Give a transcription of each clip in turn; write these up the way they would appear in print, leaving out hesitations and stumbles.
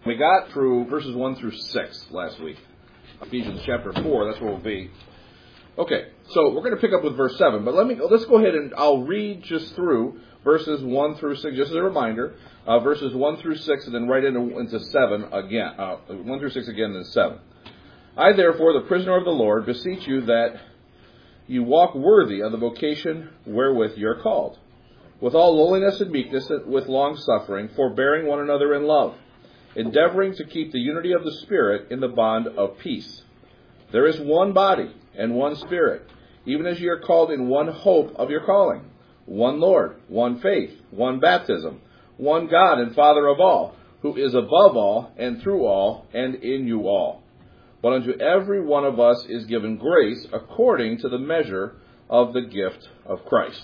We got through verses 1 through 6 last week. Ephesians chapter 4, that's where we'll be. Okay, so we're going to pick up with verse 7, but let's go ahead and I'll read just through verses 1 through 6, just as a reminder, verses 1 through 6, and then right into 7 again, 1 through 6 again, and then 7. I, therefore, the prisoner of the Lord, beseech you that you walk worthy of the vocation wherewith you are called, with all lowliness and meekness, with long suffering, forbearing one another in love, endeavoring to keep the unity of the Spirit in the bond of peace. There is one body and one Spirit, even as ye are called in one hope of your calling, one Lord, one faith, one baptism, one God and Father of all, who is above all, and through all, and in you all. But unto every one of us is given grace according to the measure of the gift of Christ.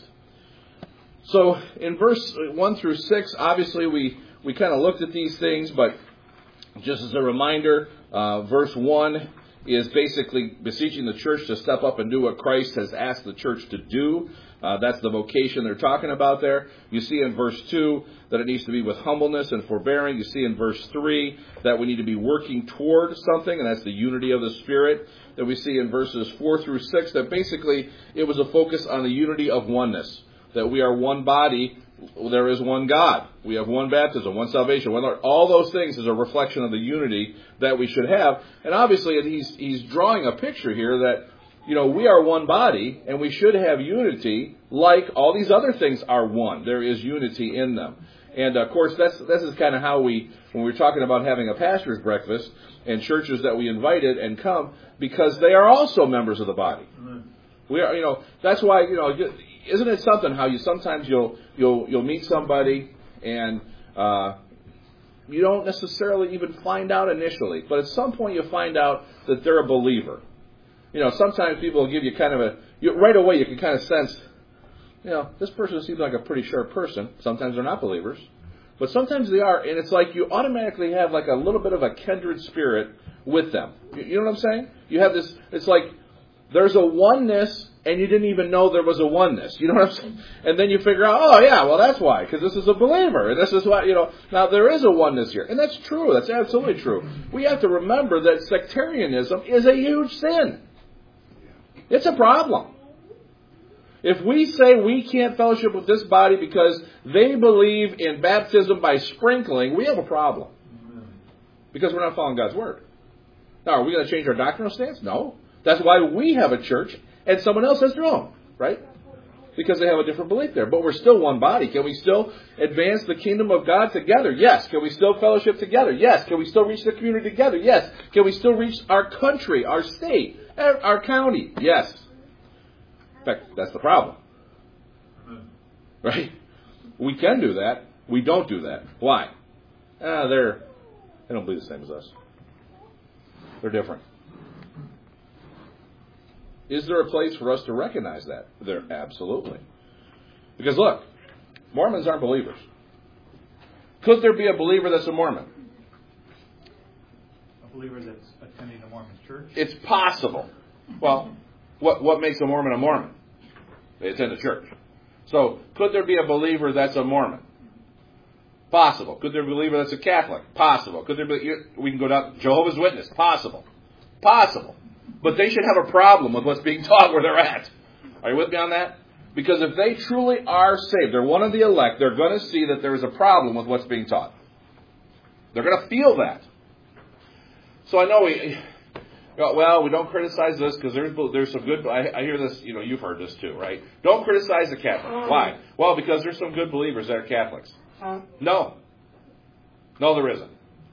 So in verse 1 through 6, obviously we kind of looked at these things, but just as a reminder, verse 1 is basically beseeching the church to step up and do what Christ has asked the church to do. That's the vocation they're talking about there. You see in verse 2 that it needs to be with humbleness and forbearing. You see in verse 3 that we need to be working toward something, and that's the unity of the Spirit. That we see in verses 4 through 6 that basically it was a focus on the unity of oneness. That we are one body, there is one God. We have one baptism, one salvation, one Lord. All those things is a reflection of the unity that we should have. And obviously he's drawing a picture here that, we are one body, and we should have unity like all these other things are one. There is unity in them. And, of course, this is kind of how when we're talking about having a pastor's breakfast and churches that we invited and come, because they are also members of the body. We are, that's why, isn't it something how sometimes you'll meet somebody and you don't necessarily even find out initially, but at some point you'll find out that they're a believer. Sometimes people will give you kind of right away you can kind of sense, this person seems like a pretty sharp person. Sometimes they're not believers, but sometimes they are, and it's like you automatically have like a little bit of a kindred spirit with them. You know what I'm saying? You have this, it's like there's a oneness, and you didn't even know there was a oneness. You know what I'm saying? And then you figure out, oh yeah, well that's why, because this is a believer, and this is why, now there is a oneness here. And that's true, that's absolutely true. We have to remember that sectarianism is a huge sin. It's a problem. If we say we can't fellowship with this body because they believe in baptism by sprinkling, we have a problem. Because we're not following God's word. Now, are we going to change our doctrinal stance? No. That's why we have a church and someone else has their own, right? Because they have a different belief there. But we're still one body. Can we still advance the kingdom of God together? Yes. Can we still fellowship together? Yes. Can we still reach the community together? Yes. Can we still reach our country, our state, our county? Yes. In fact, that's the problem. Right? We can do that. We don't do that. Why? They don't believe the same as us. They're different. Is there a place for us to recognize that? There, absolutely. Because look, Mormons aren't believers. Could there be a believer that's a Mormon? A believer that's attending a Mormon church? It's possible. Well, what makes a Mormon a Mormon? They attend a church. So, could there be a believer that's a Mormon? Possible. Could there be a believer that's a Catholic? Possible. Could there be? We can go down Jehovah's Witness. Possible. Possible. But they should have a problem with what's being taught where they're at. Are you with me on that? Because if they truly are saved, they're one of the elect, they're going to see that there is a problem with what's being taught. They're going to feel that. So I know we don't criticize this because there's some good, I hear this, you've heard this too, right? Don't criticize the Catholics. Why? Well, because there's some good believers that are Catholics. No, there isn't.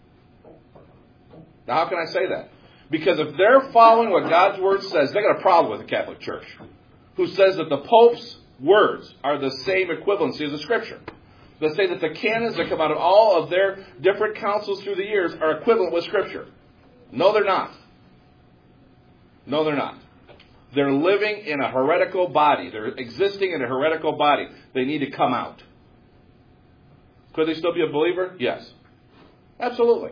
Now, how can I say that? Because if they're following what God's Word says, they got a problem with the Catholic Church, who says that the Pope's words are the same equivalency as the Scripture. They say that the canons that come out of all of their different councils through the years are equivalent with Scripture. No, they're not. No, they're not. They're living in a heretical body. They're existing in a heretical body. They need to come out. Could they still be a believer? Yes. Absolutely.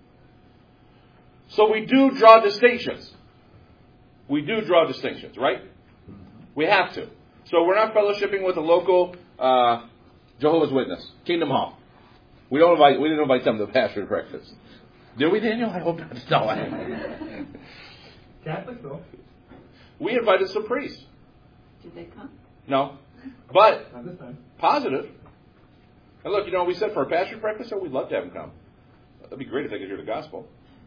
So we do draw distinctions. We do draw distinctions, right? We have to. So we're not fellowshipping with a local Jehovah's Witness, Kingdom Hall. We didn't invite them to the pastor's breakfast. Did we, Daniel? I hope not. No. Catholic, though. We invited some priests. Did they come? No. But Not this time. positive. And look, we said for a pastor's breakfast, we'd love to have them come. That'd be great if they could hear the gospel.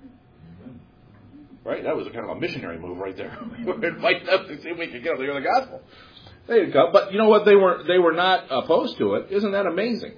Right? That was a kind of a missionary move right there. We were inviting them to see if we could get them to hear the gospel. They didn't come. But you know what? They were not opposed to it. Isn't that amazing?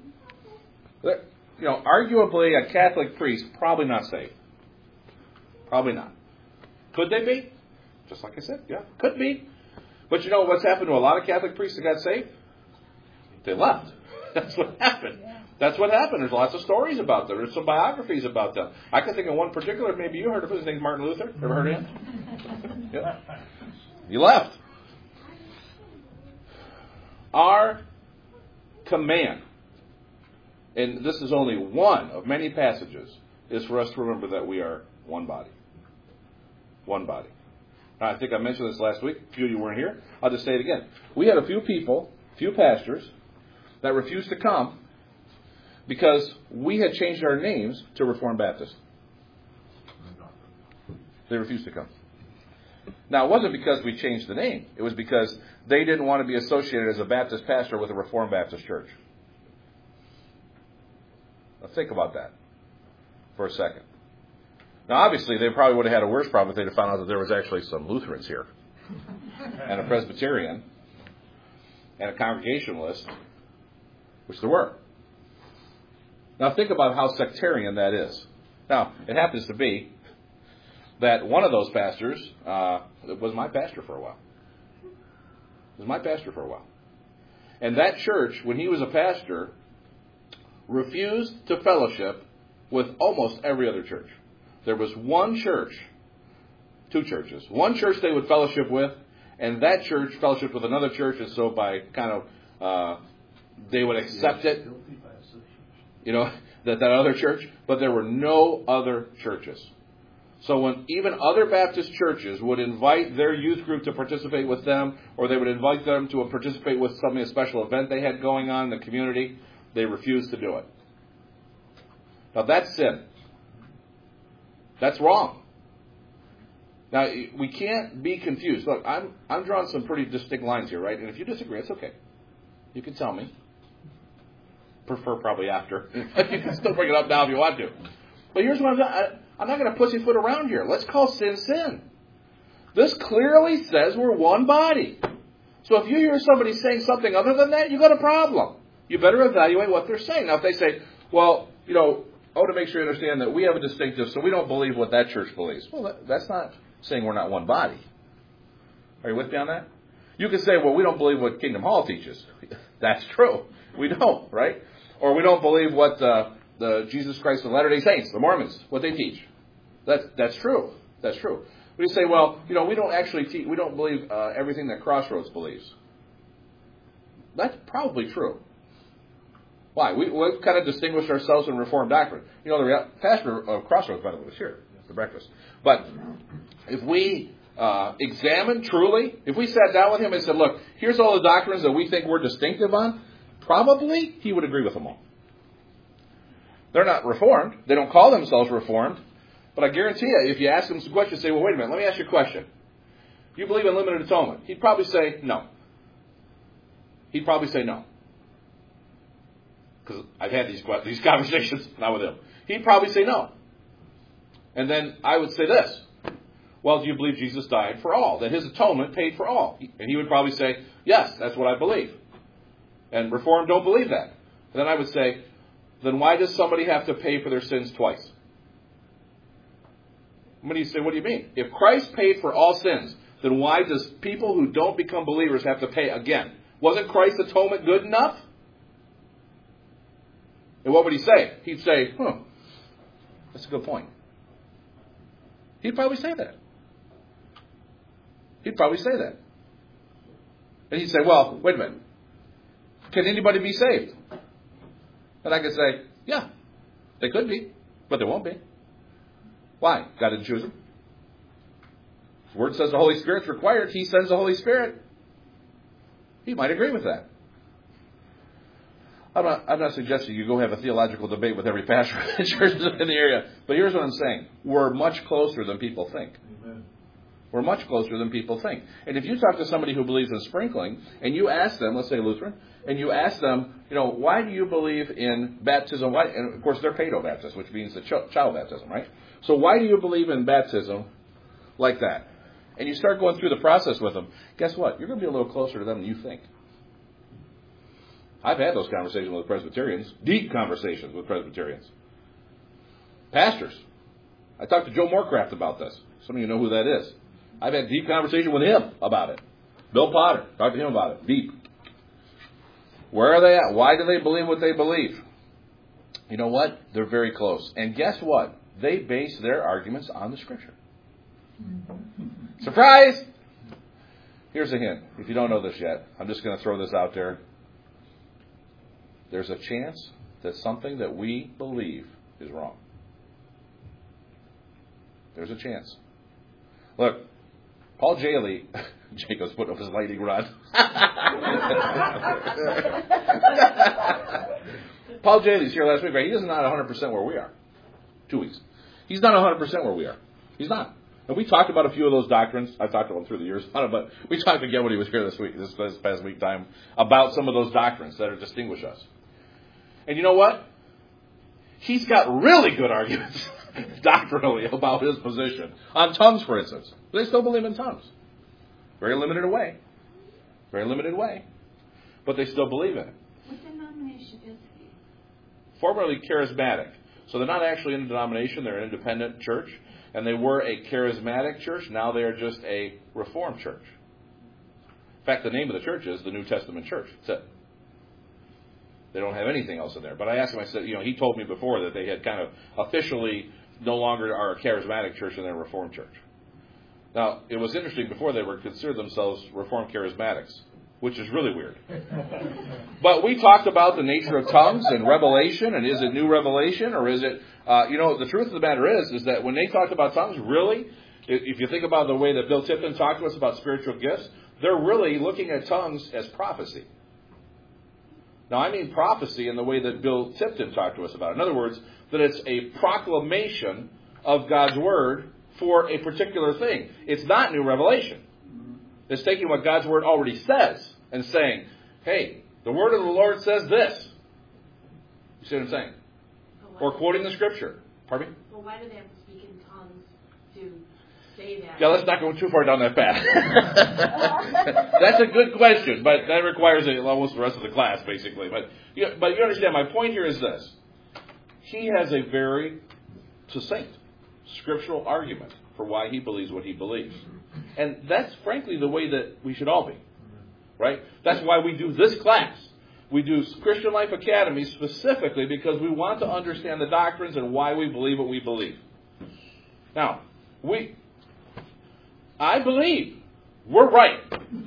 Arguably a Catholic priest, probably not saved. Probably not. Could they be? Just like I said, yeah, could be. But you know what's happened to a lot of Catholic priests that got saved? They left. That's what happened. That's what happened. There's lots of stories about them. There's some biographies about them. I can think of one particular, maybe you heard of his name's Martin Luther. Ever heard of him? Yep. He left. Our command, and this is only one of many passages, is for us to remember that we are one body. One body. Now, I think I mentioned this last week. A few of you weren't here. I'll just say it again. We had a few people, few pastors, that refused to come because we had changed our names to Reformed Baptist. They refused to come. Now, it wasn't because we changed the name. It was because they didn't want to be associated as a Baptist pastor with a Reformed Baptist church. Now, think about that for a second. Now, obviously, they probably would have had a worse problem if they'd have found out that there was actually some Lutherans here, and a Presbyterian, and a Congregationalist, which there were. Now, think about how sectarian that is. Now, it happens to be that one of those pastors was my pastor for a while. Was my pastor for a while. And that church, when he was a pastor, refused to fellowship with almost every other church. There was one church, two churches. One church they would fellowship with, and that church fellowshiped with another church, and so by kind of, they would accept it, that other church, but there were no other churches. So when even other Baptist churches would invite their youth group to participate with them, or they would invite them to participate with a special event they had going on in the community, they refused to do it. Now that's sin. That's wrong. Now, we can't be confused. Look, I'm drawing some pretty distinct lines here, right? And if you disagree, it's okay. You can tell me. Prefer probably after. You can still bring it up now if you want to. But here's what I'm not going to pussyfoot around here. Let's call sin, sin. This clearly says we're one body. So if you hear somebody saying something other than that, you've got a problem. You better evaluate what they're saying. Now, if they say, well, I want to make sure you understand that we have a distinctive, so we don't believe what that church believes. Well, that's not saying we're not one body. Are you with me on that? You can say, well, we don't believe what Kingdom Hall teaches. That's true. We don't, right? Or we don't believe what the Jesus Christ of Latter-day Saints, the Mormons, what they teach. That's true. That's true. We say, well, we don't actually we don't believe everything that Crossroads believes. That's probably true. Why? We've kind of distinguished ourselves in Reformed doctrine. The pastor of Crossroads, by the way, was here at the breakfast. But if we examine truly, if we sat down with him and said, look, here's all the doctrines that we think we're distinctive on, probably he would agree with them all. They're not Reformed. They don't call themselves Reformed. But I guarantee you, if you ask them some questions, say, well, wait a minute, let me ask you a question. You believe in limited atonement? He'd probably say no. He'd probably say no. Because I've had these conversations, not with him. He'd probably say no. And then I would say this. Well, do you believe Jesus died for all? That his atonement paid for all? And he would probably say, yes, that's what I believe. And Reformed don't believe that. And then I would say, then why does somebody have to pay for their sins twice? What do you say? What do you mean? If Christ paid for all sins, then why does people who don't become believers have to pay again? Wasn't Christ's atonement good enough? And what would he say? He'd say, that's a good point. He'd probably say that. He'd probably say that. And he'd say, well, wait a minute. Can anybody be saved? And I could say, yeah, they could be, but they won't be. Why? God didn't choose them. The Word says the Holy Spirit's required. He sends the Holy Spirit. He might agree with that. I'm not suggesting you go have a theological debate with every pastor in the churches in the area. But here's what I'm saying. We're much closer than people think. Amen. We're much closer than people think. And if you talk to somebody who believes in sprinkling, and you ask them, let's say Lutheran, and you ask them, why do you believe in baptism? Why? And of course, they're paedo-baptists, which means the child baptism, right? So why do you believe in baptism like that? And you start going through the process with them. Guess what? You're going to be a little closer to them than you think. I've had those conversations with Presbyterians, deep conversations with Presbyterians. Pastors. I talked to Joe Morecraft about this. Some of you know who that is. I've had deep conversation with him about it. Bill Potter, talked to him about it. Deep. Where are they at? Why do they believe what they believe? You know what? They're very close. And guess what? They base their arguments on the Scripture. Surprise! Here's a hint. If you don't know this yet, I'm just going to throw this out there. There's a chance that something that we believe is wrong. There's a chance. Look, Paul Jaley, Jacob's putting up his lightning rod. Paul Jaley's here last week, right? He is not 100% where we are. 2 weeks. He's not 100% where we are. He's not. And we talked about a few of those doctrines. I've talked to him through the years, but we talked again when he was here this past week time, about some of those doctrines that distinguish us. And you know what? He's got really good arguments doctrinally about his position. On tongues, for instance. They still believe in tongues. Very limited way. Very limited way. But they still believe in it. What denomination is he? Formerly charismatic. So they're not actually in a denomination. They're an independent church. And they were a charismatic church. Now they are just a Reformed church. In fact, the name of the church is the New Testament Church. That's it. They don't have anything else in there. But I asked him, I said, he told me before that they had kind of officially no longer are a charismatic church and they're a Reformed church. Now, it was interesting, before they were considered themselves Reformed charismatics, which is really weird. But we talked about the nature of tongues and revelation, and is it new revelation, or is it, the truth of the matter is that when they talked about tongues, really, if you think about the way that Bill Tipton talked to us about spiritual gifts, they're really looking at tongues as prophecy. Now, I mean prophecy in the way that Bill Tipton talked to us about it. In other words, that it's a proclamation of God's Word for a particular thing. It's not new revelation. It's taking what God's Word already says and saying, hey, the Word of the Lord says this. You see what I'm saying? Or quoting the Scripture. Pardon me? Well, why do they have to speak in tongues to say that? Yeah, let's not go too far down that path. That's a good question, but that requires almost the rest of the class, basically. But you understand, my point here is this. He has a very succinct scriptural argument for why he believes what he believes. And that's frankly the way that we should all be. Right? That's why we do this class. We do Christian Life Academy specifically because we want to understand the doctrines and why we believe what we believe. Now, I believe we're right.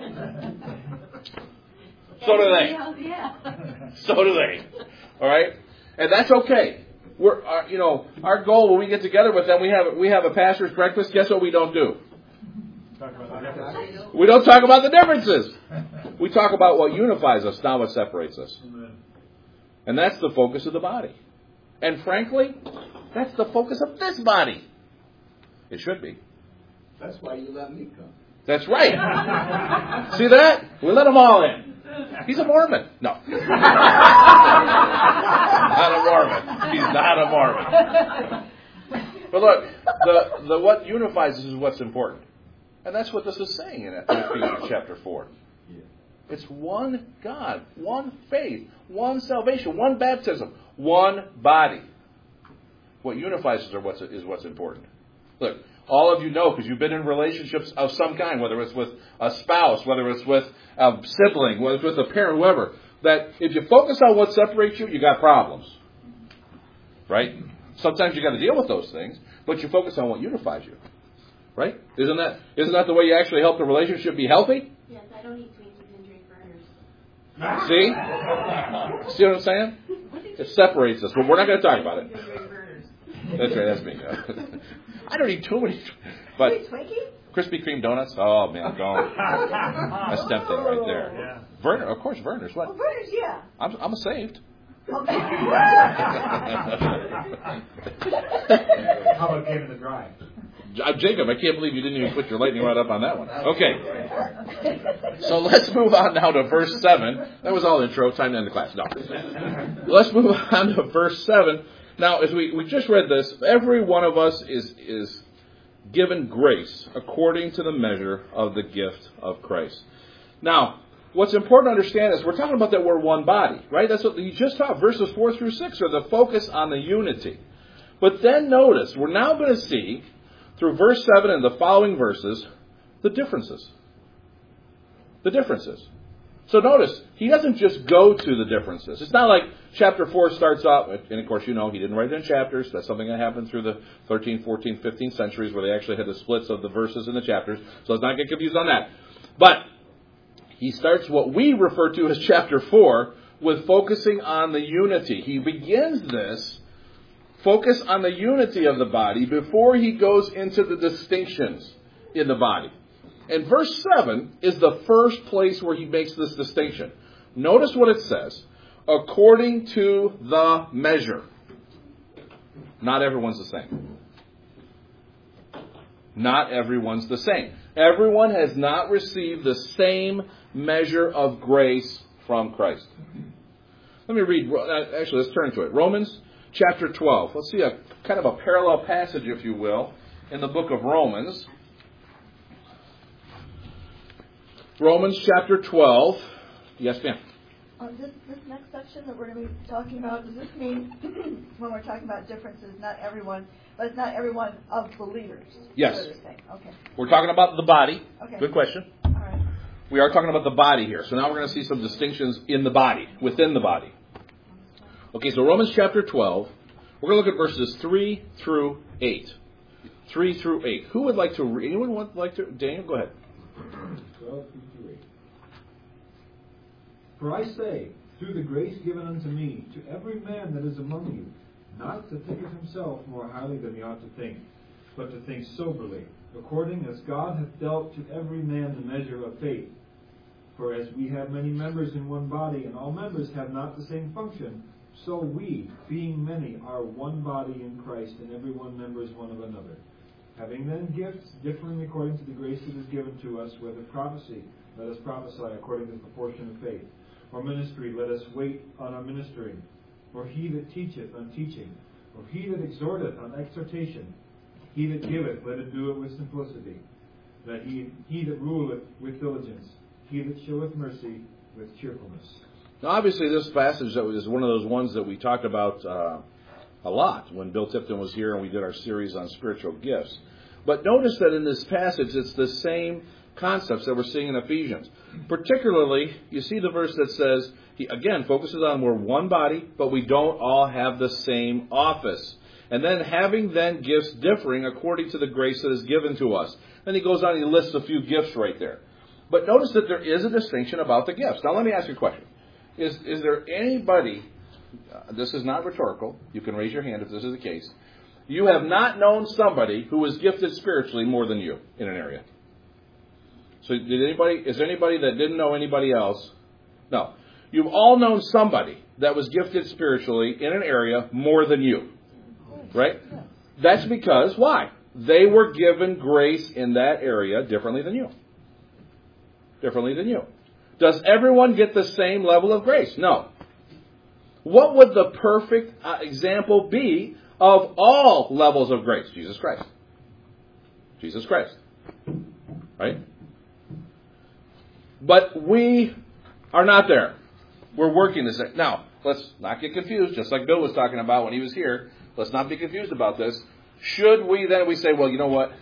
So do they. So do they. All right? And that's okay. Our goal when we get together with them, we have a pastor's breakfast. Guess what we don't do? We don't talk about the differences. We talk about what unifies us, not what separates us. And that's the focus of the body. And frankly, that's the focus of this body. It should be. That's why you let me come. That's right. See that? We let them all in. He's a Mormon. No. Not a Mormon. He's not a Mormon. But look, the what unifies us is what's important. And that's what this is saying in Ephesians chapter 4. It's one God, one faith, one salvation, one baptism, one body. What unifies us is what's important. Look, all of you know, because you've been in relationships of some kind, whether it's with a spouse, whether it's with a sibling, whether it's with a parent, whoever, that if you focus on what separates you, you got problems. Right? Sometimes you got to deal with those things, but you focus on what unifies you. Right? Isn't that the way you actually help the relationship be healthy? Yes, I don't eat Twinkies and drink burners. See? See what I'm saying? It separates us, but we're not going to talk about it. That's right, that's me. I don't eat too many. But Krispy Kreme donuts? Oh, man, don't. That's tempting right there. Yeah. Werner, of course, Werner's. What? Oh, Werner's, yeah. I'm saved. How about Game in the Dry? Jacob, I can't believe you didn't even put your lightning rod up on that one. Okay. So let's move on now to verse 7. That was all intro. Time to end the class. No. Let's move on to verse 7. Now, as we just read this, every one of us is given grace according to the measure of the gift of Christ. Now, what's important to understand is we're talking about that we're one body, right? That's what you just taught. Verses 4 through 6 are the focus on the unity. But then notice, we're now going to see, through verse 7 and the following verses, the differences. The differences. So notice, he doesn't just go to the differences. It's not like chapter 4 starts off, and of course you know he didn't write it in chapters. That's something that happened through the 13th, 14th, 15th centuries where they actually had the splits of the verses and the chapters. So let's not get confused on that. But he starts what we refer to as chapter 4 with focusing on the unity. He begins this focus on the unity of the body before he goes into the distinctions in the body. And verse 7 is the first place where he makes this distinction. Notice what it says. According to the measure. Not everyone's the same. Not everyone's the same. Everyone has not received the same measure of grace from Christ. Let me read. Actually, let's turn to it. Romans chapter 12. Let's see a kind of a parallel passage, if you will, in the book of Romans. Romans chapter 12. Yes, ma'am. This next section that we're going to be talking about, does this mean when we're talking about differences, not everyone, but it's not everyone of believers? Yes. So to say. Okay. We're talking about the body. Okay. Good question. All right. We are talking about the body here. So now we're going to see some distinctions in the body, within the body. Okay, so Romans chapter 12. We're going to look at verses 3 through 8. 3 through 8. Who would like to read? Anyone would like to? Daniel, go ahead. 12 through 8. For I say, through the grace given unto me, to every man that is among you, not to think of himself more highly than he ought to think, but to think soberly, according as God hath dealt to every man the measure of faith. For as we have many members in one body, and all members have not the same function, so we, being many, are one body in Christ, and every one members one of another. Having then gifts differing according to the grace that is given to us, whether prophecy, let us prophesy according to the proportion of faith. Or ministry, let us wait on our ministering. Or he that teacheth on teaching. Or he that exhorteth on exhortation. He that giveth, let him do it with simplicity. That he that ruleth with diligence. He that showeth mercy with cheerfulness. Now, obviously, this passage is one of those ones that we talked about a lot when Bill Tipton was here and we did our series on spiritual gifts. But notice that in this passage, it's the same concepts that we're seeing in Ephesians. Particularly, you see the verse that says, he again focuses on we're one body, but we don't all have the same office. And then having then gifts differing according to the grace that is given to us. Then he goes on and he lists a few gifts right there. But notice that there is a distinction about the gifts. Now let me ask you a question. Is there anybody, this is not rhetorical, you can raise your hand if this is the case, you have not known somebody who is gifted spiritually more than you in an area? So is there anybody that didn't know anybody else? No. You've all known somebody that was gifted spiritually in an area more than you. Right? That's because, why? They were given grace in that area differently than you. Differently than you. Does everyone get the same level of grace? No. What would the perfect example be of all levels of grace? Jesus Christ. Jesus Christ. Right? But we are not there. We're working this. Now, let's not get confused, just like Bill was talking about when he was here. Let's not be confused about this. Should we then say, well, you know what?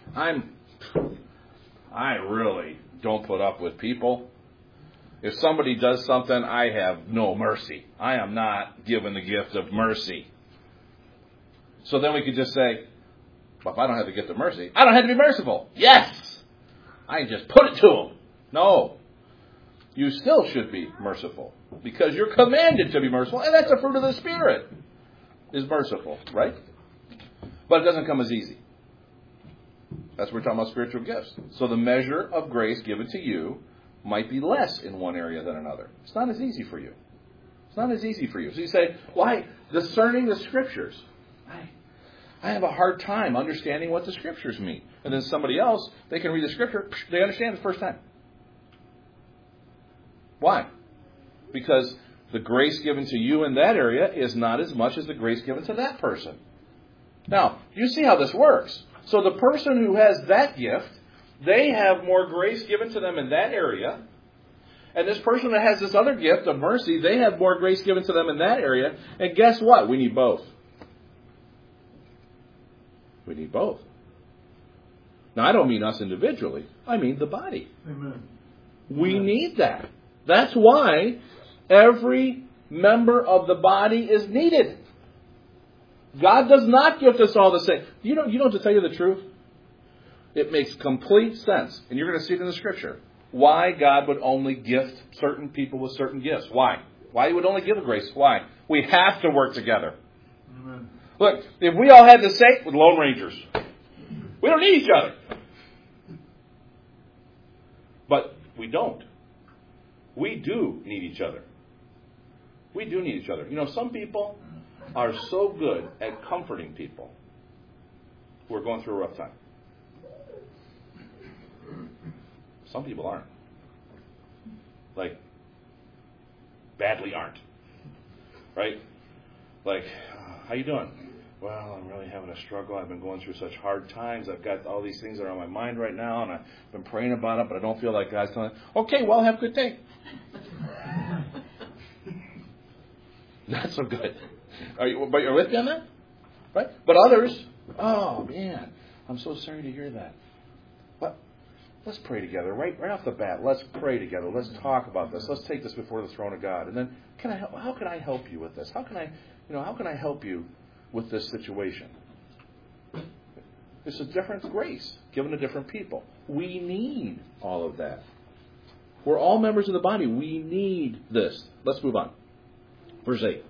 I really don't put up with people. If somebody does something, I have no mercy. I am not given the gift of mercy. So then we could just say, well, if I don't have the gift of mercy, I don't have to be merciful. Yes! I can just put it to them. No. You still should be merciful because you're commanded to be merciful, and that's a fruit of the Spirit, is merciful, right? But it doesn't come as easy. That's what we're talking about spiritual gifts. So the measure of grace given to you might be less in one area than another. It's not as easy for you. It's not as easy for you. So you say, why? Discerning the Scriptures. I have a hard time understanding what the Scriptures mean. And then somebody else, they can read the Scripture, they understand the first time. Why? Because the grace given to you in that area is not as much as the grace given to that person. Now, you see how this works. So the person who has that gift, they have more grace given to them in that area. And this person that has this other gift of mercy, they have more grace given to them in that area. And guess what? We need both. We need both. Now, I don't mean us individually. I mean the body. Amen. We need that. That's why every member of the body is needed. God does not gift us all the same. You know, to tell you the truth, it makes complete sense. And you're going to see it in the Scripture. Why God would only gift certain people with certain gifts. Why? Why He would only give a grace. Why? We have to work together. Amen. Look, if we all had the same, with Lone Rangers. We don't need each other. But we don't. We do need each other. We do need each other. You know, some people are so good at comforting people who are going through a rough time. Some people aren't. Like, badly aren't. Right? Like, how you doing? Well, I'm really having a struggle. I've been going through such hard times. I've got all these things that are on my mind right now, and I've been praying about it, but I don't feel like God's telling me. Okay, well, have a good day. Not so good. Are you with me on that? Right? But others, oh, man, I'm so sorry to hear that. But let's pray together. Right off the bat, let's pray together. Let's talk about this. Let's take this before the throne of God. And then, how can I help you with this? How can I help you with this situation? It's a different grace given to different people. We need all of that. We're all members of the body. We need this. Let's move on. Verse 8.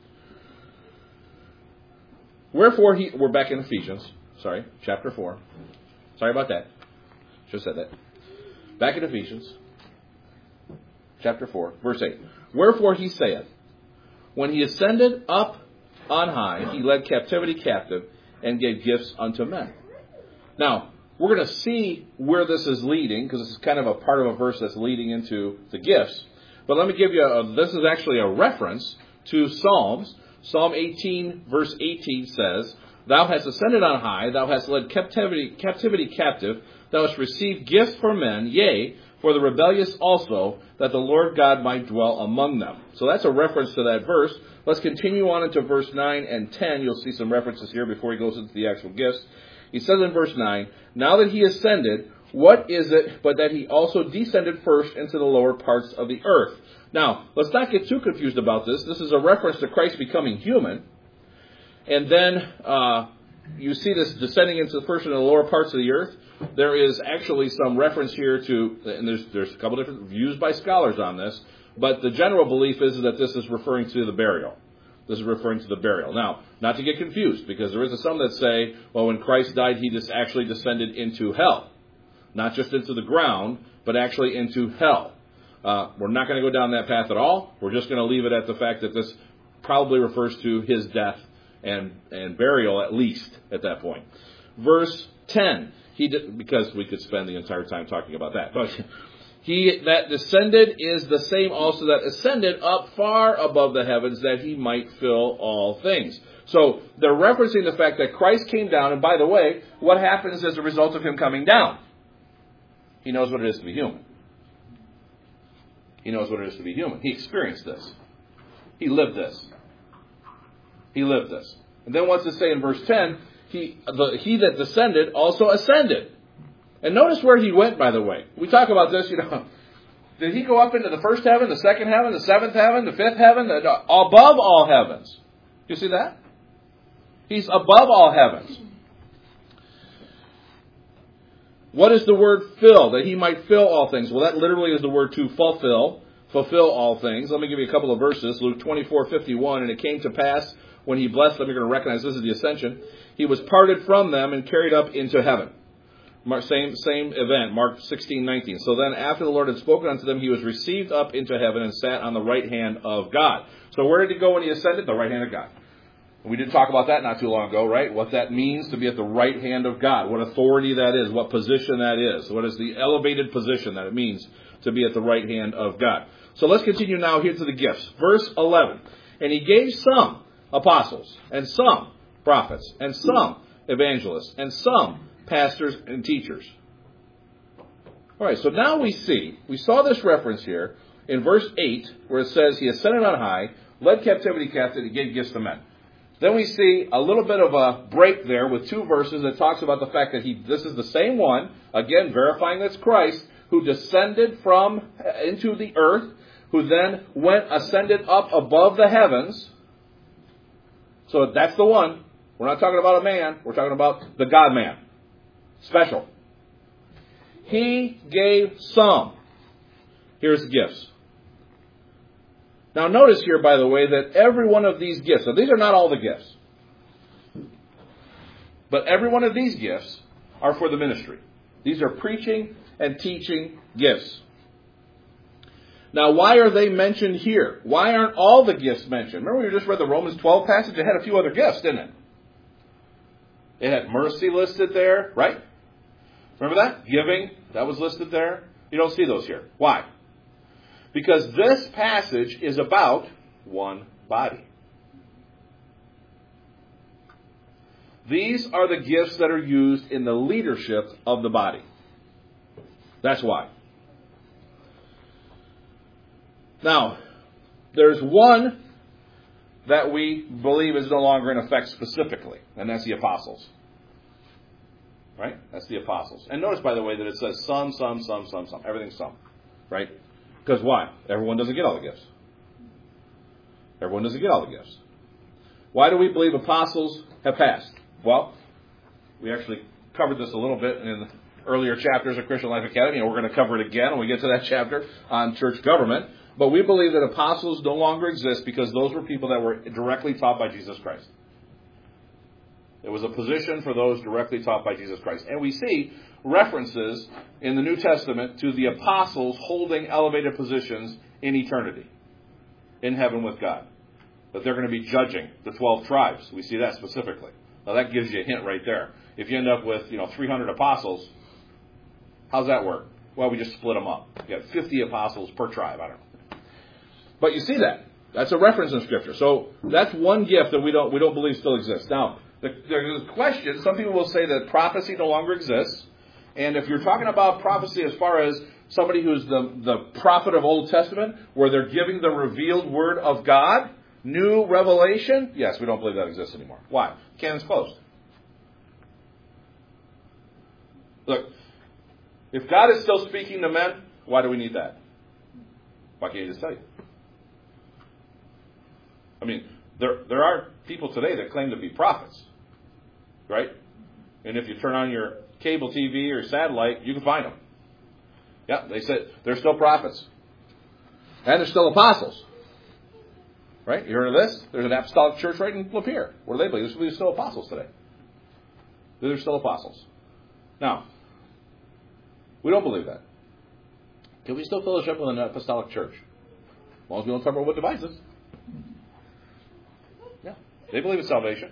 Wherefore we're back in Ephesians. Chapter 4. Sorry about that. Should have said that. Back in Ephesians. Chapter 4. Verse 8. Wherefore He saith, when He ascended up on high, He led captivity captive and gave gifts unto men. Now, we're going to see where this is leading, because this is kind of a part of a verse that's leading into the gifts. But let me give you, this is actually a reference to Psalms. Psalm 18, verse 18 says, Thou hast ascended on high, Thou hast led captivity captive, Thou hast received gifts for men, yea, for the rebellious also, that the Lord God might dwell among them. So that's a reference to that verse. Let's continue on into verse 9 and 10. You'll see some references here before he goes into the actual gifts. He says in verse 9, Now that He ascended, what is it but that He also descended first into the lower parts of the earth? Now, let's not get too confused about this. This is a reference to Christ becoming human. And then you see this descending into the first and the lower parts of the earth. There is actually some reference here to, and there's a couple different views by scholars on this, but the general belief is that this is referring to the burial. This is referring to the burial. Now, not to get confused, because there is some that say, well, when Christ died, He just actually descended into hell. Not just into the ground, but actually into hell. We're not going to go down that path at all. We're just going to leave it at the fact that this probably refers to His death and burial, at least, at that point. Verse 10, because we could spend the entire time talking about that. But He that descended is the same also that ascended up far above the heavens, that He might fill all things. So they're referencing the fact that Christ came down, and by the way, what happens as a result of Him coming down? He knows what it is to be human. He knows what it is to be human. He experienced this. He lived this. He lived this. And then what's it say in verse 10? He that descended also ascended. And notice where He went, by the way. We talk about this, Did He go up into the first heaven, the second heaven, the seventh heaven, the fifth heaven, above all heavens? Do you see that? He's above all heavens. What is the word fill? That He might fill all things. Well, that literally is the word to fulfill all things. Let me give you a couple of verses. Luke 24:51, and it came to pass when He blessed them, you're going to recognize this is the ascension, He was parted from them and carried up into heaven. Same event, Mark 16:19. So then after the Lord had spoken unto them, he was received up into heaven and sat on the right hand of God. So where did he go when he ascended? The right hand of God. We did talk about that not too long ago, right? What that means to be at the right hand of God. What authority that is. What position that is. What is the elevated position that it means to be at the right hand of God. So let's continue now here to the gifts. Verse 11. And he gave some apostles, and some prophets, and some evangelists, and some pastors and teachers. All right, so now we saw this reference here in verse 8, where it says, he ascended on high, led captivity captive, and gave gifts to men. Then we see a little bit of a break there with two verses that talks about the fact that this is the same one, again, verifying that's Christ, who descended into the earth, who then ascended up above the heavens. So that's the one. We're not talking about a man, we're talking about the God-man. Special. He gave some. Here's the gifts. Now notice here, by the way, that every one of these gifts, so these are not all the gifts, but every one of these gifts are for the ministry. These are preaching and teaching gifts. Now why are they mentioned here? Why aren't all the gifts mentioned? Remember we just read the Romans 12 passage? It had a few other gifts, didn't it? It had mercy listed there, right? Remember that? Giving, that was listed there. You don't see those here. Why? Because this passage is about one body. These are the gifts that are used in the leadership of the body. That's why. Now, there's one that we believe is no longer in effect specifically, and that's the apostles. Right? That's the apostles. And notice, by the way, that it says some. Everything's some. Right? Because why? Everyone doesn't get all the gifts. Everyone doesn't get all the gifts. Why do we believe apostles have passed? Well, we actually covered this a little bit in earlier chapters of Christian Life Academy, and we're going to cover it again when we get to that chapter on church government. But we believe that apostles no longer exist because those were people that were directly taught by Jesus Christ. It was a position for those directly taught by Jesus Christ. And we see references in the New Testament to the apostles holding elevated positions in eternity, in heaven with God. That they're going to be judging the 12 tribes. We see that specifically. Now that gives you a hint right there. If you end up with 300 apostles, how's that work? Well, we just split them up. You got 50 apostles per tribe. I don't know. But you see that. That's a reference in Scripture. So that's one gift that we don't believe still exists. Now, there's a question. Some people will say that prophecy no longer exists. And if you're talking about prophecy as far as somebody who's the prophet of Old Testament, where they're giving the revealed word of God, new revelation, yes, we don't believe that exists anymore. Why? Canon's closed. Look, if God is still speaking to men, why do we need that? Why can't he just tell you? I mean, there are people today that claim to be prophets, right? And if you turn on your cable TV or satellite, you can find them. Yeah, they said they're still prophets. And they're still apostles. Right? You heard of this? There's an apostolic church right in Lapeer. What do they believe? They're still apostles today. They're still apostles. Now, we don't believe that. Can we still fellowship with an apostolic church? As long as we don't talk about what divides us. Yeah. They believe in salvation.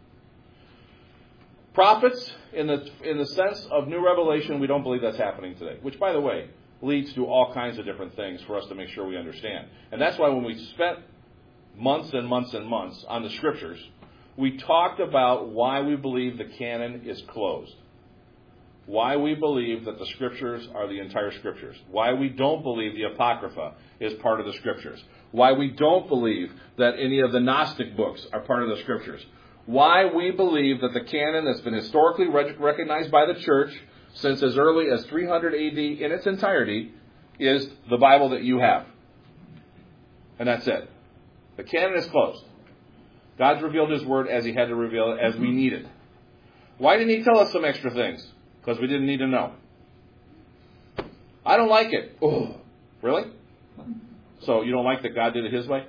Prophets, in the sense of new revelation, we don't believe that's happening today. Which, by the way, leads to all kinds of different things for us to make sure we understand. And that's why when we spent months and months and months on the Scriptures, we talked about why we believe the canon is closed. Why we believe that the Scriptures are the entire Scriptures. Why we don't believe the Apocrypha is part of the Scriptures. Why we don't believe that any of the Gnostic books are part of the Scriptures. Why we believe that the canon that's been historically recognized by the Church since as early as 300 AD in its entirety is the Bible that you have. And that's it. The canon is closed. God's revealed His Word as He had to reveal it, as we needed. Why didn't He tell us some extra things? Because we didn't need to know. I don't like it. Oh, really? So you don't like that God did it His way?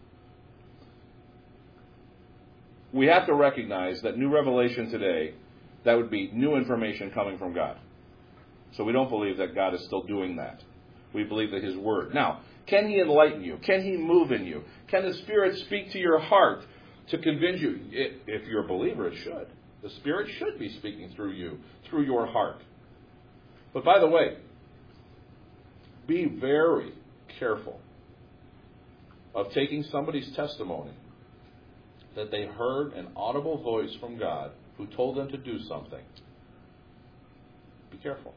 We have to recognize that new revelation today that would be new information coming from God. So we don't believe that God is still doing that. We believe that His Word. Now, can He enlighten you? Can He move in you? Can the Spirit speak to your heart to convince you? If you're a believer, it should. The Spirit should be speaking through you, through your heart. But by the way, be very careful of taking somebody's testimony that they heard an audible voice from God who told them to do something. Be careful.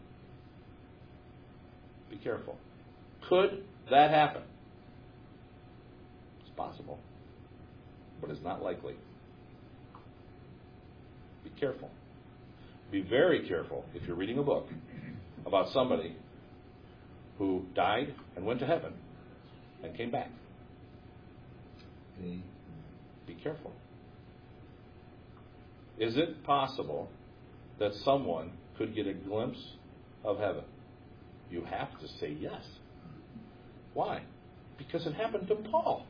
Be careful. Could that happen? It's possible, but it's not likely. Be careful. Be very careful if you're reading a book about somebody who died and went to heaven and came back. Be careful. Is it possible that someone could get a glimpse of heaven? You have to say yes. Why? Because it happened to Paul.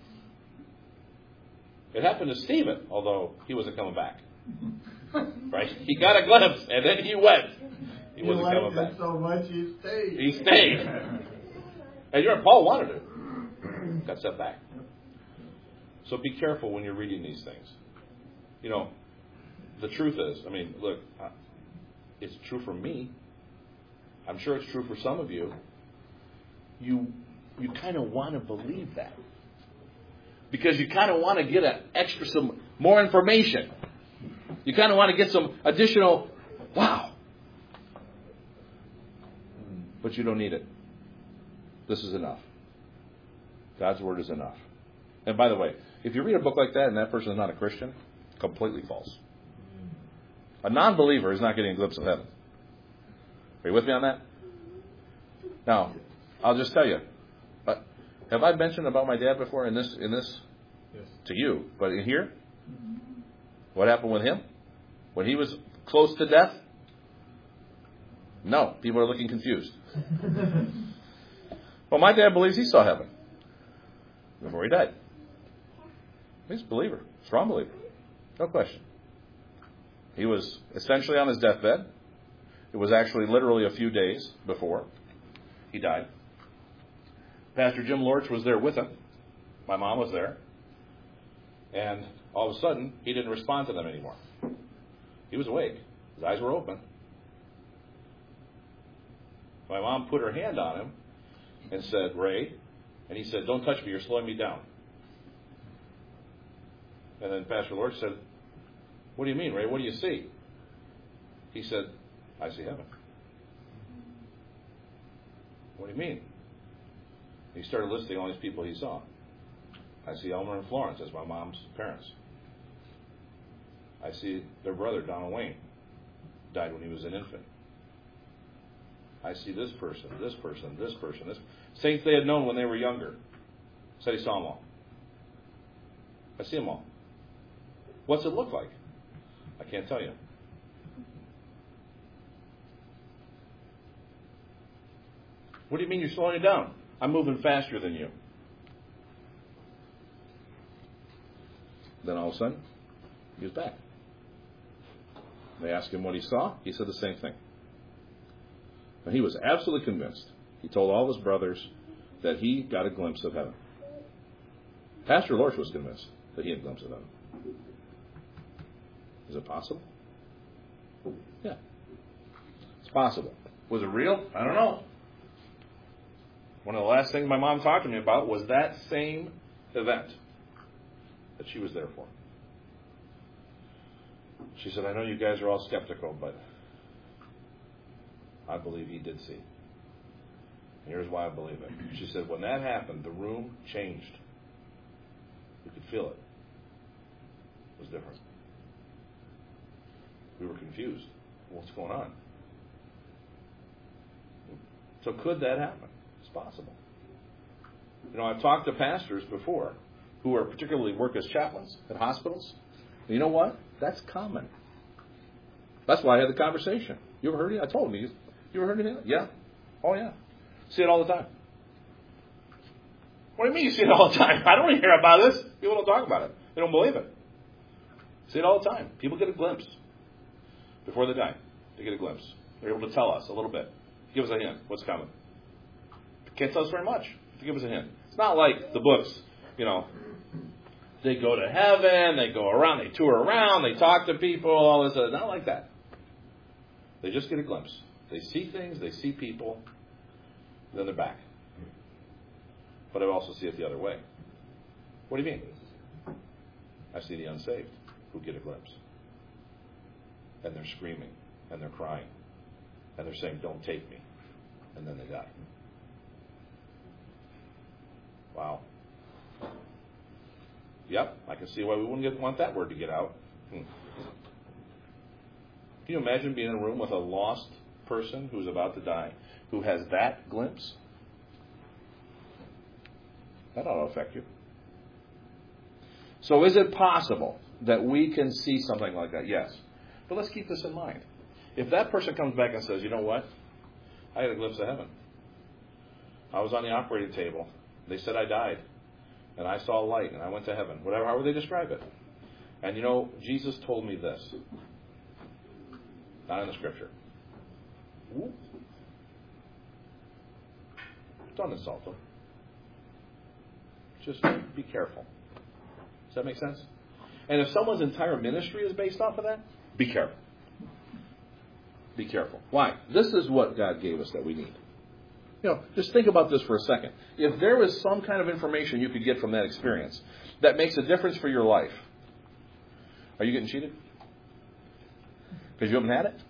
It happened to Stephen, although he wasn't coming back. Right? He got a glimpse, and then he went. He wasn't coming back. So much he stayed. He stayed. And you're Paul wanted it. Got set back. So be careful when you're reading these things. You know, the truth is, look, it's true for me. I'm sure it's true for some of you. You kind of want to believe that. Because you kind of want to get some more information. You kind of want to get some additional, wow. But you don't need it. This is enough. God's Word is enough. And by the way, if you read a book like that and that person is not a Christian, completely false. A non-believer is not getting a glimpse of heaven. Are you with me on that? Now, I'll just tell you. Have I mentioned about my dad before in this? Yes. To you, but in here? What happened with him? When he was close to death? No. People are looking confused. Well, my dad believes he saw heaven before he died. He's a believer. Strong believer. No question. He was essentially on his deathbed. It was actually literally a few days before he died. Pastor Jim Lorch was there with him. My mom was there. And all of a sudden, he didn't respond to them anymore. He was awake. His eyes were open. My mom put her hand on him and said, "Ray," and he said, "Don't touch me, you're slowing me down." And then Pastor Lorch said, "What do you mean, Ray? What do you see?" He said, "I see heaven." "What do you mean?" He started listing all these people he saw. "I see Elmer and Florence as my mom's parents. I see their brother, Donald Wayne, died when he was an infant. I see this person, this person, this person, this saints they had known when they were younger." Said he saw them all. I see them all. What's it look like? I can't tell you. What do you mean you're slowing it down? I'm moving faster than you. Then all of a sudden, he was back. They asked him what he saw. He said the same thing. And he was absolutely convinced. He told all his brothers that he got a glimpse of heaven. Pastor Lorch was convinced that he had a glimpse of heaven. Is it possible? Yeah. It's possible. Was it real? I don't know. One of the last things my mom talked to me about was that same event that she was there for. She said, "I know you guys are all skeptical, but I believe he did see. And here's why I believe it." She said, "When that happened, the room changed. You could feel it. It was different. We were confused. What's going on?" So could that happen? It's possible. You know, I've talked to pastors before who are particularly work as chaplains at hospitals. And you know what? That's common. That's why I had the conversation. You ever heard of it? I told him. You ever heard of it? Yeah. Oh, yeah. See it all the time. What do you mean you see it all the time? I don't want to hear about this. People don't talk about it. They don't believe it. See it all the time. People get a glimpse. before they die. They get a glimpse. They're able to tell us a little bit. Give us a hint. What's coming? Can't tell us very much. Give us a hint. It's not like the books, they go to heaven, they go around, they tour around, they talk to people, all this. Not like that. They just get a glimpse. They see things, they see people, then they're back. But I also see it the other way. What do you mean? I see the unsaved who get a glimpse. And they're screaming, and they're crying, and they're saying, "Don't take me." And then they die. Wow. Yep, I can see why we wouldn't want that word to get out. Can you imagine being in a room with a lost person who's about to die, who has that glimpse? That ought to affect you. So is it possible that we can see something like that? Yes. But let's keep this in mind. If that person comes back and says, "You know what? I had a glimpse of heaven. I was on the operating table. They said I died. And I saw light, and I went to heaven." Whatever, however they describe it. And Jesus told me this. Not in the Scripture. Don't insult them. Just be careful. Does that make sense? And if someone's entire ministry is based off of that, be careful. Be careful. Why? This is what God gave us that we need. Just think about this for a second. If there was some kind of information you could get from that experience that makes a difference for your life, are you getting cheated? Because you haven't had it?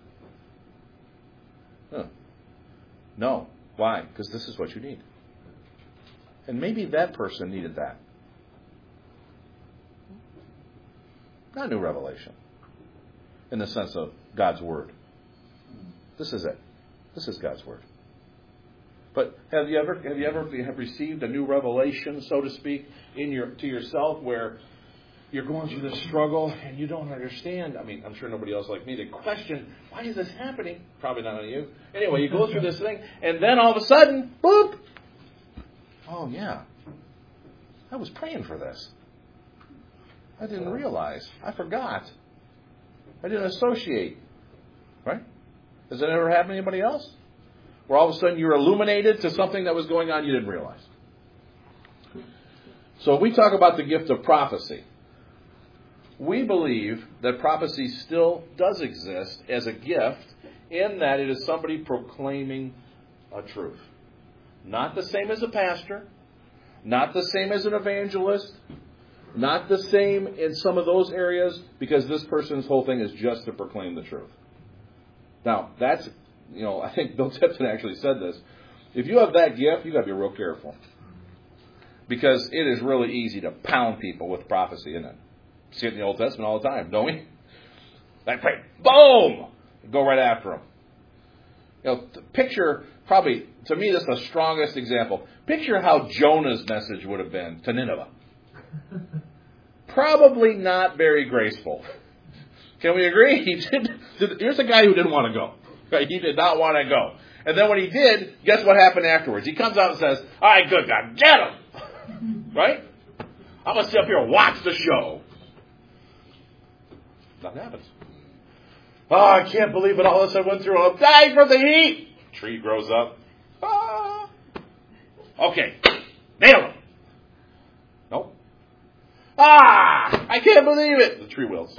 No. Why? Because this is what you need. And maybe that person needed that. Not a new revelation. In the sense of God's Word. This is it. This is God's Word. But have you ever received a new revelation, so to speak, to yourself, where you're going through this struggle and you don't understand? I mean, I'm sure nobody else like me to question, why is this happening? Probably not on you. Anyway, you go through this thing, and then all of a sudden, boop! Oh, yeah. I was praying for this. I didn't realize. I forgot. I didn't associate. Right? Has that ever happened to anybody else? Where all of a sudden you're illuminated to something that was going on you didn't realize. So if we talk about the gift of prophecy, we believe that prophecy still does exist as a gift in that it is somebody proclaiming a truth. Not the same as a pastor, not the same as an evangelist, not the same in some of those areas, because this person's whole thing is just to proclaim the truth. Now, that's, I think Bill Tipton actually said this. If you have that gift, you've got to be real careful. Because it is really easy to pound people with prophecy, isn't it? See it in the Old Testament all the time, don't we? Like, boom! Go right after them. Picture, probably, to me, this is the strongest example. Picture how Jonah's message would have been to Nineveh. Probably not very graceful. Can we agree? Here's a guy who didn't want to go. Right? He did not want to go. And then when he did, guess what happened afterwards? He comes out and says, "All right, good God, get him!" Right? I'm going to sit up here and watch the show. Nothing happens. "Oh, I can't believe it. All this I went through. I'm dying from the heat." Tree grows up. Ah. Okay. Nail him. Nope. "Ah, I can't believe it." The tree wilts.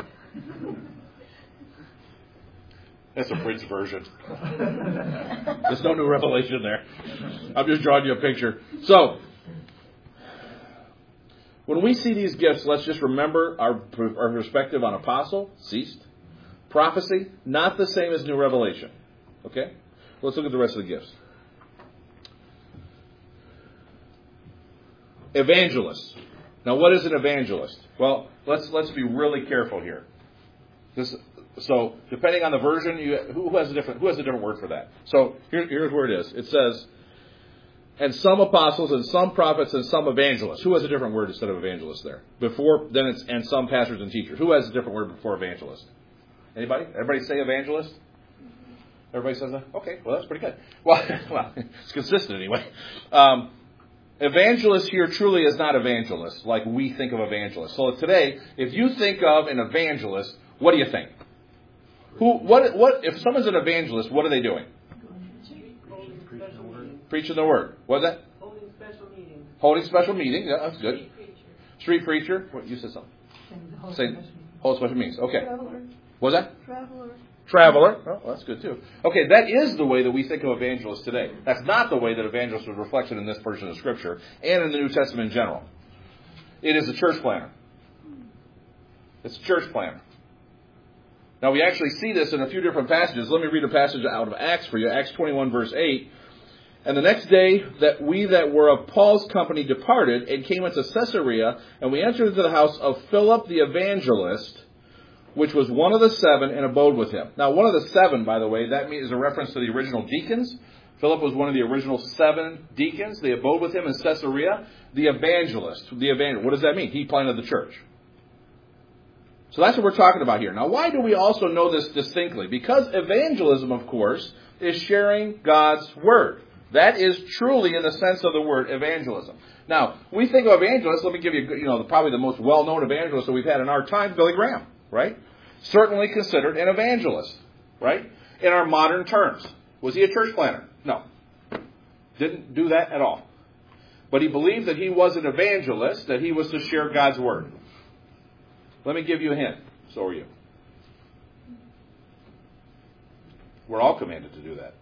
That's a Fritz version. There's no new revelation there. I'm just drawing you a picture. So, when we see these gifts, let's just remember our perspective on apostle, ceased. Prophecy, not the same as new revelation. Okay? Let's look at the rest of the gifts. Evangelist. Now, what is an evangelist? Well, let's be really careful here. So, depending on the version, who has a different word for that? So, here's where it is. It says, "And some apostles, and some prophets, and some evangelists." Who has a different word instead of evangelist there? Then it's "and some pastors and teachers." Who has a different word before evangelist? Anybody? Everybody say evangelist? Everybody says that? Okay, well, that's pretty good. Well, it's consistent anyway. Evangelist here truly is not evangelist like we think of evangelist. So today, if you think of an evangelist, what do you think? What if someone's an evangelist? What are they doing? Holding special meetings. Preaching the word. What's that? Holding special meetings. Holding special meetings. Yeah, that's good. Street preacher. Street preacher. What, you said something. Hold special meetings. Okay. Traveler. What's that? Traveler. Traveler. Oh, well, that's good too. Okay, that is the way that we think of evangelists today. That's not the way that evangelists was reflected in this portion of Scripture and in the New Testament in general. It is a church planner. It's a church planner. Now, we actually see this in a few different passages. Let me read a passage out of Acts for you. Acts 21, verse 8. And the next day that we that were of Paul's company departed and came into Caesarea, and we entered into the house of Philip the evangelist, which was one of the 7, and abode with him. Now, one of the 7, by the way, that is a reference to the original deacons. Philip was one of the original 7 deacons. They abode with him in Caesarea. The evangelist. What does that mean? He planted the church. So that's what we're talking about here. Now, why do we also know this distinctly? Because evangelism, of course, is sharing God's word. That is truly in the sense of the word evangelism. Now, we think of evangelists. Let me give you, probably the most well-known evangelist that we've had in our time, Billy Graham. Right? Certainly considered an evangelist, right? In our modern terms. Was he a church planner? No. Didn't do that at all. But he believed that he was an evangelist, that he was to share God's word. Let me give you a hint. So are you. We're all commanded to do that.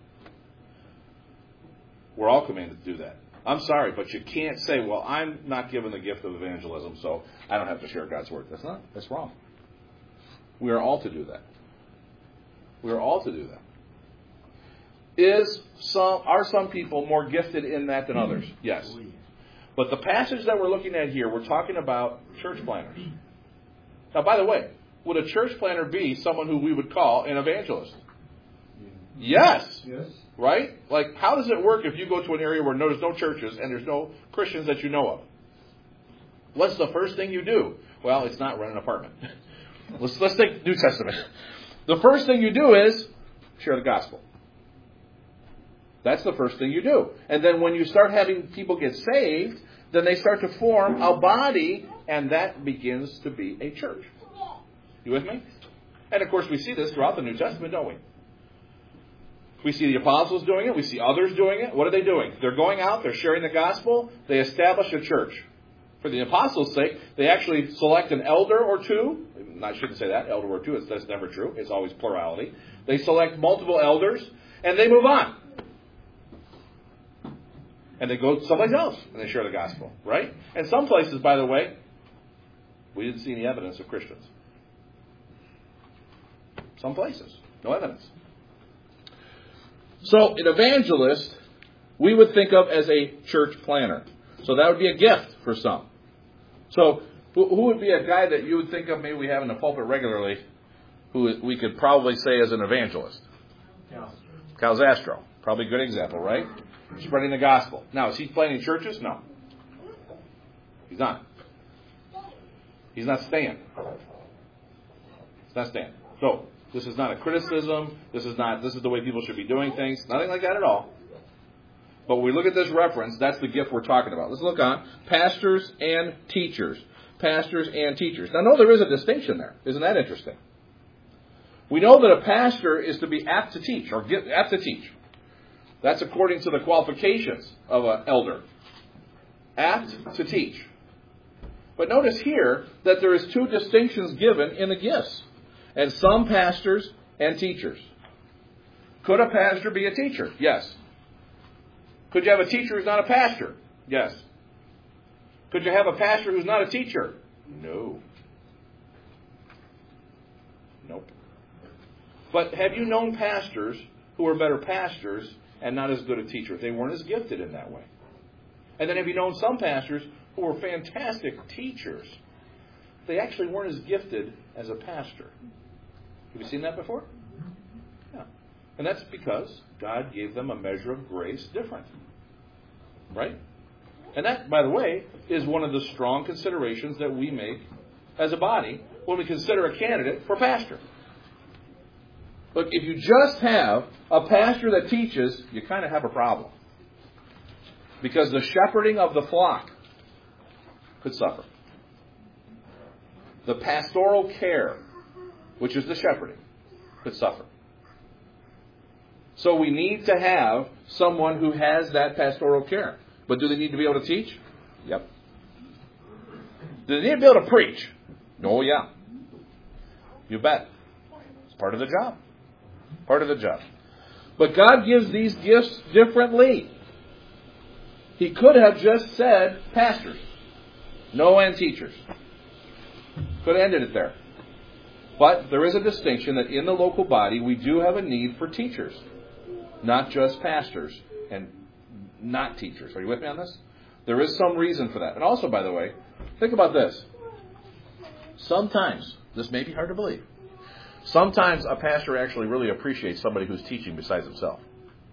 We're all commanded to do that. I'm sorry, but you can't say, well, I'm not given the gift of evangelism, so I don't have to share God's word. That's wrong. We are all to do that. We are all to do that. Are some people more gifted in that than others? Yes. But the passage that we're looking at here, we're talking about church planners. Now, by the way, would a church planner be someone who we would call an evangelist? Yes. Yes. Right? Like, how does it work if you go to an area where there's no churches and there's no Christians that you know of? What's the first thing you do? Well, it's not rent an apartment. Let's think New Testament. The first thing you do is share the gospel. That's the first thing you do. And then when you start having people get saved, then they start to form a body, and that begins to be a church. You with me? And of course we see this throughout the New Testament, don't we? We see the apostles doing it. We see others doing it. What are they doing? They're going out. They're sharing the gospel. They establish a church. For the apostles' sake, they actually select an elder or two. I shouldn't say that, elder or two. That's never true. It's always plurality. They select multiple elders, and they move on. And they go someplace else, and they share the gospel. Right? And some places, by the way, we didn't see any evidence of Christians. Some places, no evidence. So, an evangelist, we would think of as a church planner. So that would be a gift for some. So, who would be a guy that you would think of maybe we have in the pulpit regularly who we could probably say is an evangelist? Cal Zastro. Probably a good example, right? Spreading the gospel. Now, is he planting churches? No. He's not. He's not staying. He's not staying. So, this is not a criticism. This is the way people should be doing things. Nothing like that at all. But when we look at this reference, that's the gift we're talking about. Let's look on pastors and teachers. Pastors and teachers. Now, no, there is a distinction there. Isn't that interesting? We know that a pastor is to be apt to teach, or apt to teach. That's according to the qualifications of an elder. Apt to teach. But notice here that there is two distinctions given in the gifts. And some pastors and teachers. Could a pastor be a teacher? Yes. Could you have a teacher who's not a pastor? Yes. Could you have a pastor who's not a teacher? No. Nope. But have you known pastors who were better pastors and not as good a teachers? They weren't as gifted in that way. And then have you known some pastors who were fantastic teachers? They actually weren't as gifted as a pastor. Have you seen that before? Yeah. And that's because God gave them a measure of grace different. Right? And that, by the way, is one of the strong considerations that we make as a body when we consider a candidate for pastor. Look, if you just have a pastor that teaches, you kind of have a problem. Because the shepherding of the flock could suffer. The pastoral care, which is the shepherding, could suffer. So we need to have someone who has that pastoral care. But do they need to be able to teach? Yep. Do they need to be able to preach? Oh, yeah. You bet. It's part of the job. Part of the job. But God gives these gifts differently. He could have just said pastors. No and teachers. Could have ended it there. But there is a distinction that in the local body we do have a need for teachers. Not just pastors and not teachers. Are you with me on this? There is some reason for that. And also, by the way, think about this. Sometimes, this may be hard to believe, sometimes a pastor actually really appreciates somebody who's teaching besides himself.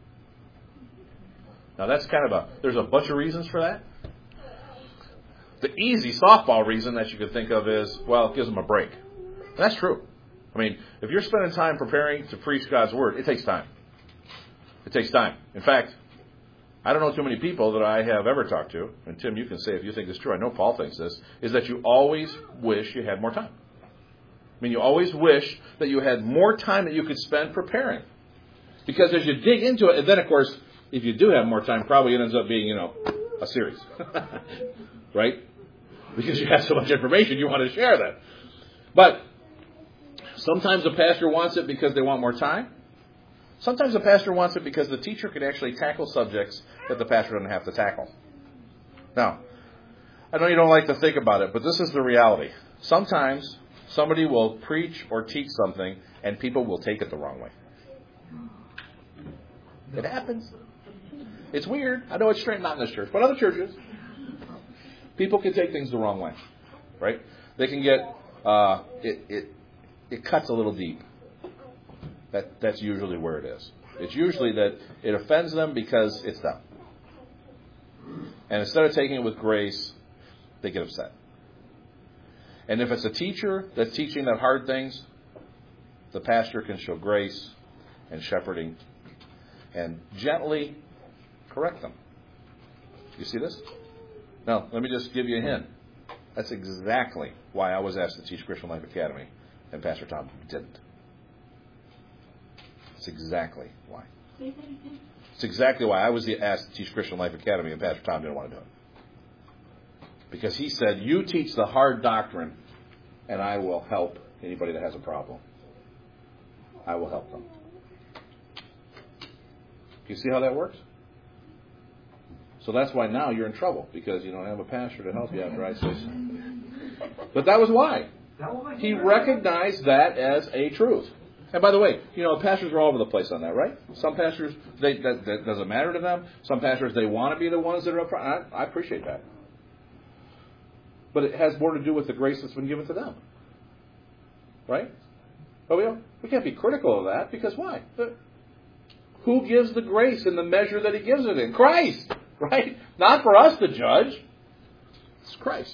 Now that's there's a bunch of reasons for that. The easy softball reason that you could think of is, well, it gives them a break. And that's true. I mean, if you're spending time preparing to preach God's Word, it takes time. It takes time. In fact, I don't know too many people that I have ever talked to, and Tim, you can say if you think this is true, I know Paul thinks this, is that you always wish you had more time. I mean, you always wish that you had more time that you could spend preparing. Because as you dig into it, and then of course, if you do have more time, probably it ends up being, a series. Right? Because you have so much information, you want to share that. But sometimes a pastor wants it because they want more time. Sometimes a pastor wants it because the teacher can actually tackle subjects that the pastor doesn't have to tackle. Now, I know you don't like to think about it, but this is the reality. Sometimes somebody will preach or teach something and people will take it the wrong way. It happens. It's weird. I know it's strange, not in this church, but other churches. People can take things the wrong way, right? They can get, it cuts a little deep. That's usually where it is. It's usually that it offends them because it's them. And instead of taking it with grace, they get upset. And if it's a teacher that's teaching them hard things, the pastor can show grace and shepherding and gently correct them. You see this? Now, let me just give you a hint. That's exactly why I was asked to teach Christian Life Academy, and Pastor Tom didn't. That's exactly why. It's exactly why I was asked to teach Christian Life Academy, and Pastor Tom didn't want to do it. Because he said, you teach the hard doctrine, and I will help anybody that has a problem. I will help them. You see how that works? So that's why now you're in trouble, because you don't have a pastor to help you after I say so. But that was why. He recognized that as a truth. And by the way, pastors are all over the place on that, right? Some pastors, that doesn't matter to them. Some pastors, they want to be the ones that are up front. I appreciate that. But it has more to do with the grace that's been given to them. Right? But we can't be critical of that, because why? Who gives the grace in the measure that He gives it in? Christ! Right? Not for us to judge. It's Christ.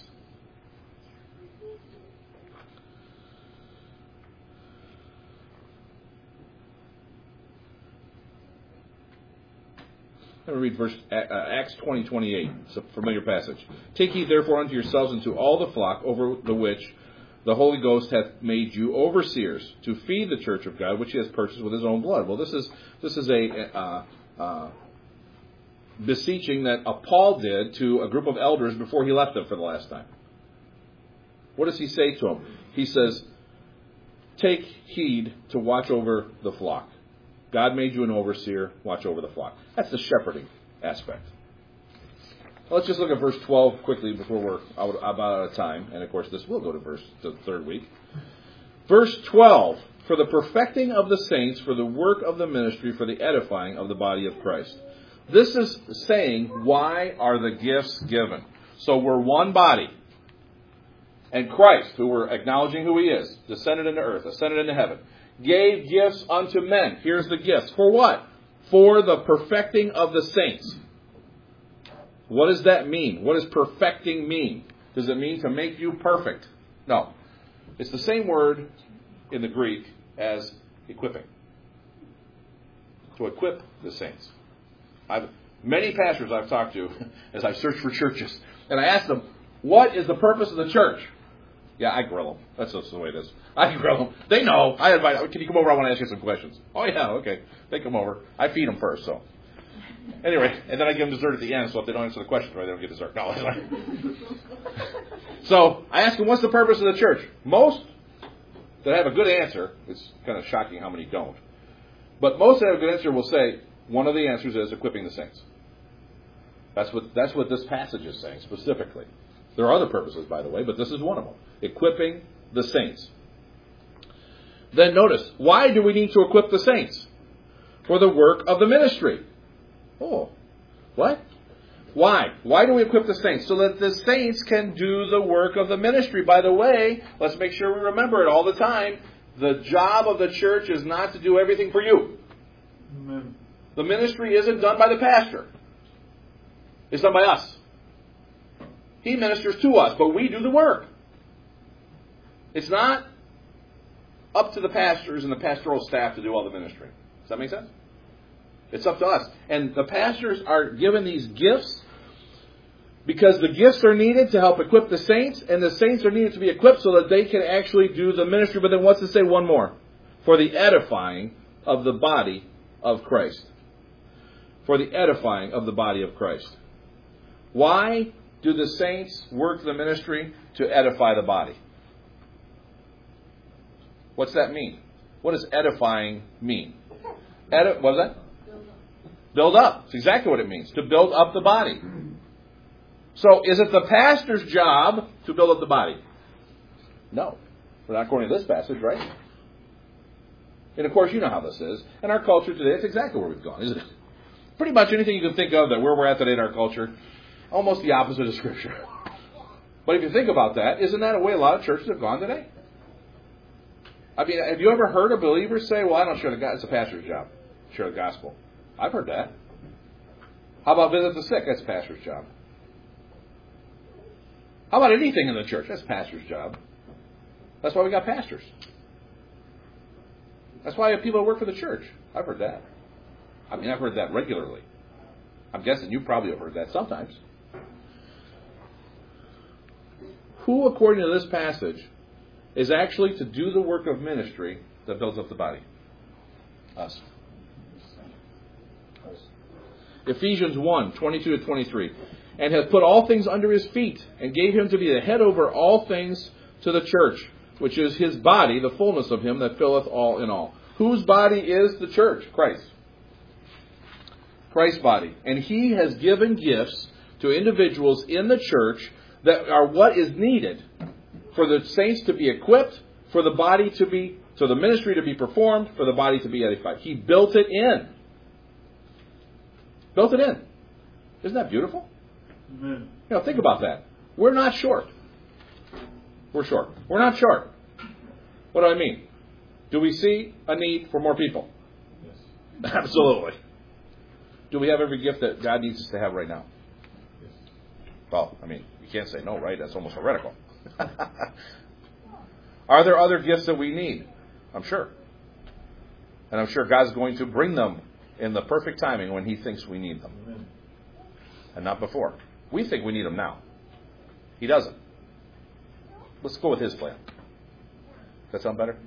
Let me read Acts 20:28. It's a familiar passage. Take ye therefore unto yourselves and to all the flock over the which the Holy Ghost hath made you overseers to feed the church of God, which He has purchased with His own blood. Well, this is a beseeching that Paul did to a group of elders before he left them for the last time. What does he say to them? He says, take heed to watch over the flock. God made you an overseer, watch over the flock. That's the shepherding aspect. Let's just look at verse 12 quickly before we're about out of time. And of course this will go to the third week. Verse 12, for the perfecting of the saints, for the work of the ministry, for the edifying of the body of Christ. This is saying, why are the gifts given? So we're one body. And Christ, who we're acknowledging who He is, descended into earth, ascended into heaven, gave gifts unto men. Here's the gifts. For what? For the perfecting of the saints. What does that mean? What does perfecting mean? Does it mean to make you perfect? No. It's the same word in the Greek as equipping. To equip the saints. Many pastors I've talked to as I've searched for churches, and I asked them, what is the purpose of the church? Yeah, I grill them. That's just the way it is. I grill them. They know. I invite. Can you come over? I want to ask you some questions. Oh yeah, okay. They come over. I feed them first. So anyway, and then I give them dessert at the end. So if they don't answer the question right, they don't get dessert. No. So I ask them, what's the purpose of the church? Most that have a good answer. It's kind of shocking how many don't. But most that have a good answer will say one of the answers is equipping the saints. That's what this passage is saying specifically. There are other purposes, by the way, but this is one of them. Equipping the saints. Then notice, why do we need to equip the saints? For the work of the ministry. Oh, what? Why? Why do we equip the saints? So that the saints can do the work of the ministry. By the way, let's make sure we remember it all the time. The job of the church is not to do everything for you. Amen. The ministry isn't done by the pastor. It's done by us. He ministers to us, but we do the work. It's not up to the pastors and the pastoral staff to do all the ministry. Does that make sense? It's up to us. And the pastors are given these gifts because the gifts are needed to help equip the saints, and the saints are needed to be equipped so that they can actually do the ministry. But then what's it say? One more. For the edifying of the body of Christ. For the edifying of the body of Christ. Why do the saints work the ministry? To edify the body. What's that mean? What does edifying mean? What is that? Build up. That's exactly what it means. To build up the body. So, is it the pastor's job to build up the body? No. But not according to this passage, right? And of course, you know how this is. In our culture today, it's exactly where we've gone, isn't it? Pretty much anything you can think of that where we're at today in our culture, almost the opposite of Scripture. But if you think about that, isn't that a way a lot of churches have gone today? I mean, have you ever heard a believer say, well, I don't share the gospel. It's a pastor's job. Share the gospel. I've heard that. How about visit the sick? That's a pastor's job. How about anything in the church? That's a pastor's job. That's why we got pastors. That's why I have people that work for the church. I've heard that. I mean, I've heard that regularly. I'm guessing you probably have heard that sometimes. Who, according to this passage, is actually to do the work of ministry that builds up the body? Us. Ephesians 1, 22 to 23. And hath put all things under his feet, and gave him to be the head over all things to the church, which is his body, the fullness of him that filleth all in all. Whose body is the church? Christ. Christ's body. And he has given gifts to individuals in the church that are what is needed for the saints to be equipped, for the body to be, so the ministry to be performed, for the body to be edified. He built it in. Built it in. Isn't that beautiful? Amen. You know, think about that. We're not short. We're short. We're not short. What do I mean? Do we see a need for more people? Yes. Absolutely. Do we have every gift that God needs us to have right now? Yes. Well, I mean, you can't say no, right? That's almost heretical. Are there other gifts that we need? I'm sure. And I'm sure God's going to bring them in the perfect timing when he thinks we need them. Amen. And not before. We think we need them now. He doesn't. Let's go with his plan. Does that sound better?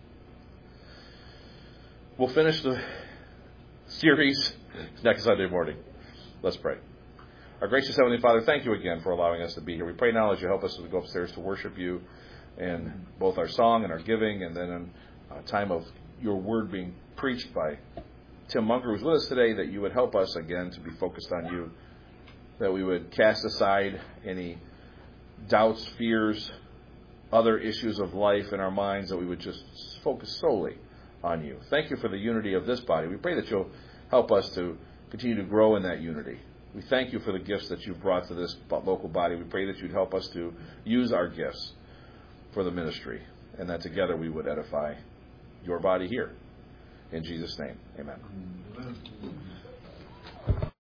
We'll finish the series next Sunday morning. Let's pray. Our gracious Heavenly Father, thank you again for allowing us to be here. We pray now as you help us to go upstairs to worship you in both our song and our giving, and then in a time of your word being preached by Tim Munger, who's with us today, that you would help us again to be focused on you, that we would cast aside any doubts, fears, other issues of life in our minds, that we would just focus solely on you. Thank you for the unity of this body. We pray that you'll help us to continue to grow in that unity. We thank you for the gifts that you've brought to this local body. We pray that you'd help us to use our gifts for the ministry, and that together we would edify your body here. In Jesus' name, amen. Amen.